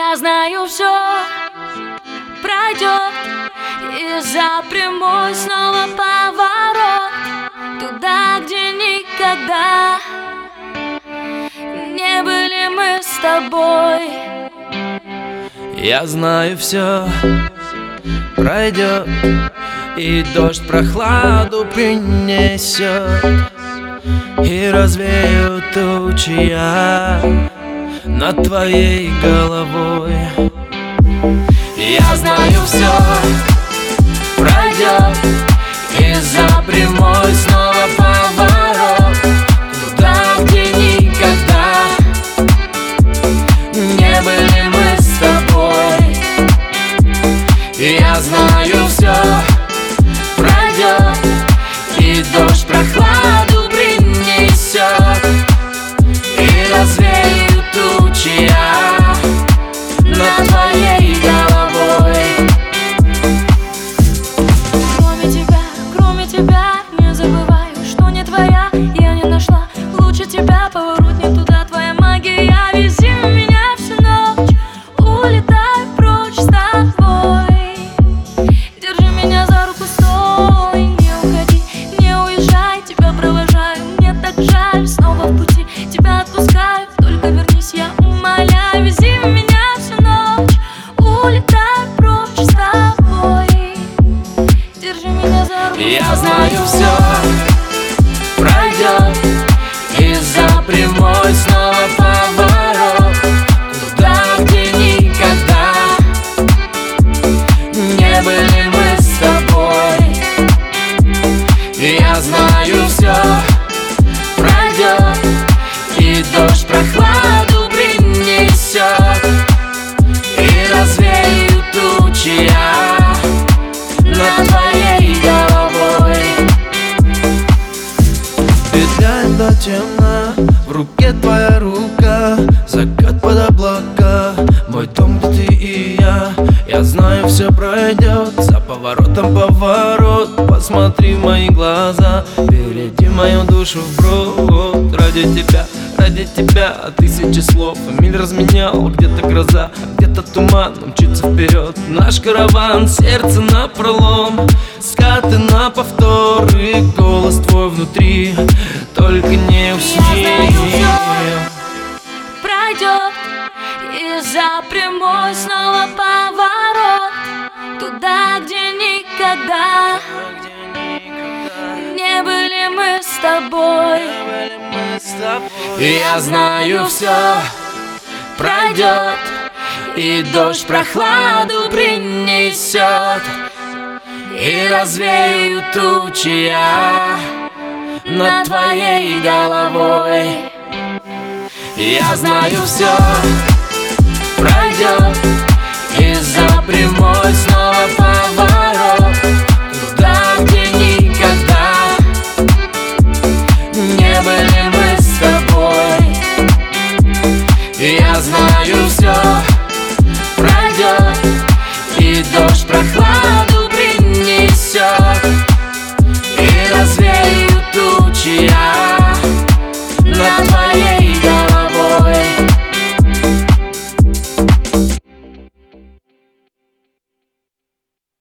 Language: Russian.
Я знаю, все пройдет, и за прямой снова поворот, туда, где никогда не были мы с тобой. Я знаю, все пройдет, и дождь прохладу принесет, и развеют тучи я над твоей головой. Я знаю, все пройдет, и за прямой снова поворот, туда, где никогда не были мы с тобой. Я знаю, все пройдет, и дождь прохладу принесет, и развеют тучи я над твоей головой. Кроме тебя, не забываю, что не твоя. Я не нашла лучше тебя, поворот не туда, твоя магия. Вези меня всю ночь, улетай прочь с тобой. Держи меня за руку, стой, не уходи, не уезжай, тебя провожаю, мне так жаль, снова в пути, тебя отпускаю, только вернись, я умоляю. Вези меня всю ночь, улетай прочь с тобой. Держи меня за руку. Я знаю, все пройдет, и за прямой снова поворот, туда, где никогда не были мы с тобой. Я знаю, все пройдет, и дождь прохладу принесет, и развеют тучи я над твоей головой. Петля до темна, в руке твоя рука, закат под облака, мой дом, где ты и я. Я знаю, все пройдет, за поворотом поворот. Посмотри в мои глаза, перейди мою душу вброд. Ради тебя тысячи слов, миль разменял, где-то гроза, где-то туман, мчится вперед наш караван, сердце напролом, скаты на повтор, и голос твой внутри, только не усни. Пройдет, и за прямой снова поворот, туда, где никогда не были мы с тобой. Я знаю, все пройдет, и дождь прохладу принесет, и развеют тучи я над твоей головой. Я знаю, все пройдет, и за прямой снова поворот,